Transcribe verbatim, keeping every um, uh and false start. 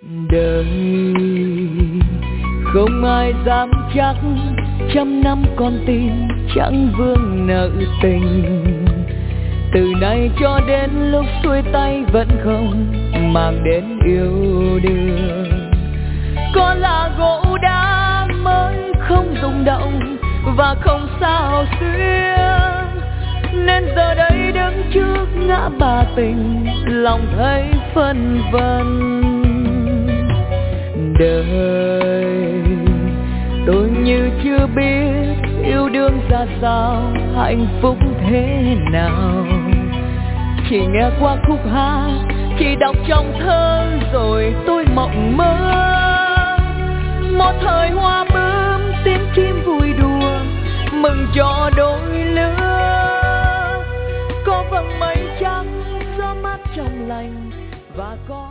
Đời không ai dám chắc, trăm năm con tim chẳng vương nợ tình. Từ nay cho đến lúc xuôi tay vẫn không mang đến yêu đương. Có là gỗ đá mới không rung động và không sao xuyên, nên giờ đây đứng trước ngã ba tình, lòng thấy phân vân. Đời tôi như chưa biết yêu đương ra sao, hạnh phúc thế nào. Chỉ nghe qua khúc hát, chỉ đọc trong thơ rồi tôi mộng mơ. Một thời hoa bướm tiếng chim vui đùa, mừng cho đôi lứa. Có vầng mây trắng gió mát trong lành và có